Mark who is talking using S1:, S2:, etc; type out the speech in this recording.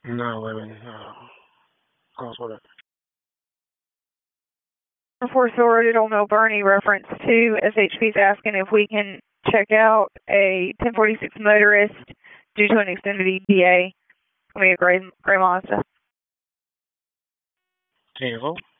S1: 911, calls for that.
S2: For Sorrel Mill Bernie, reference to SHP is asking if we can check out a 1046 motorist due to an extended ETA. We a gray Mazda.
S1: Can you hold?